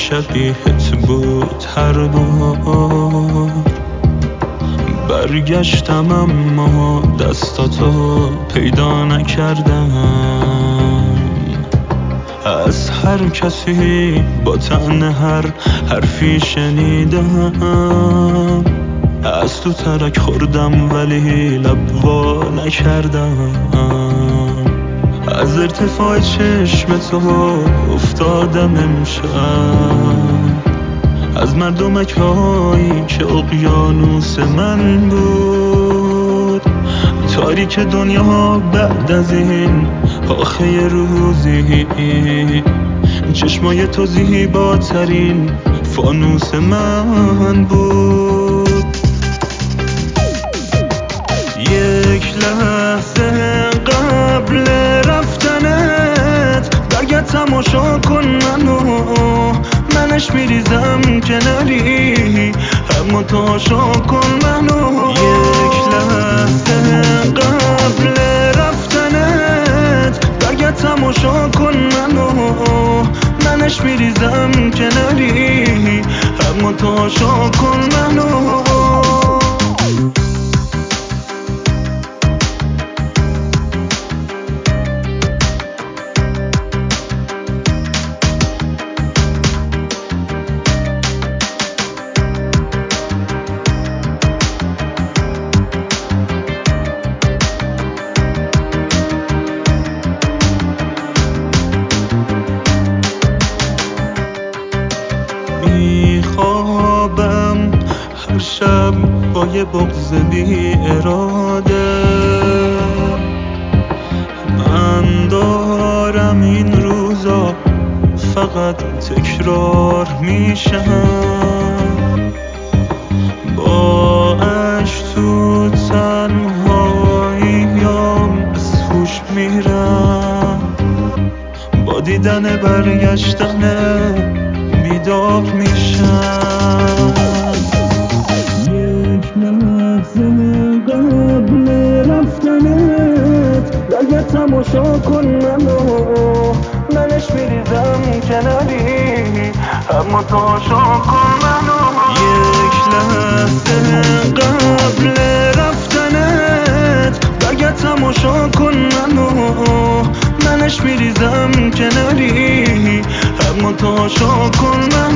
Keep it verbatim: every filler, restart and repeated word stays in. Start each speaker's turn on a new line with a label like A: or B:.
A: شبیهت بود هر بار. برگشتم اما دستاتو پیدا نکردم. از هر کسی با طعن هر حرفی شنیدم. از تو ترک خوردم ولی لب وا نکردم. از ارتفاع چشم تو افتادم امشب. از مردمک هایی که اقیانوس من بود. تاریک دنیا بعد از این آخه روزی. چشمای تو زیباترین فانوس من بود. یک لحظه قبل رفتنت برگرد تماشا کن منو. منش میریزم کناری اما تماشا کن منو. یک لحظه قبل رفتنت برگرد تماشا کن منو. منش میریزم کناری اما تماشا کن منو. میخوابم هر شب با یه بغض بی اراده. من دارم این روزا فقط تکرار میشم. با عشق تو تنهاییام از هوش میرم. با دیدن برگشتن بیدار میشم. یک لحظه قبل رفتنت برگرد تماشا کن منو. منش میریزم کناری اما تماشا کن منو. یک لحظه قبل رفتنت برگرد تماشا کن منو. منش میریزم کناری اما تماشا کن منو.